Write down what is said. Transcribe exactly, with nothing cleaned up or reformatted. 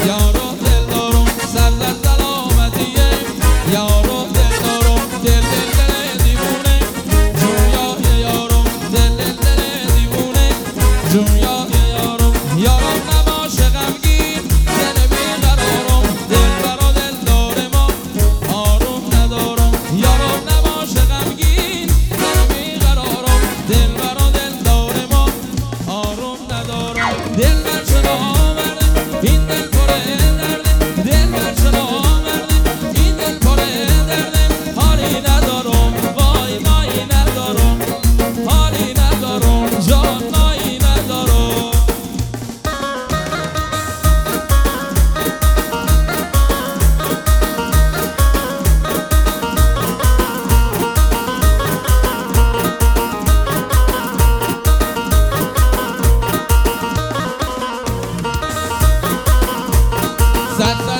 یارو دل دارم سر در سلامتیه یارو دل دارم دل دل دل دیوونه جویای یارم دل دل دل دیوونه جویای یارم یارم نباشه غمگین دل بیقرارم دل برا دل دار ما آروم ندارم یارم نباشه غمگین دل بیقرارم دل برا دل دار ما آروم ندارم دل بر شما آورده این دل پره درده دل بر شما آورده این دل پره درده حالی ندارم وای مایی ندارم حالی ندارم جان مایی ندارم صد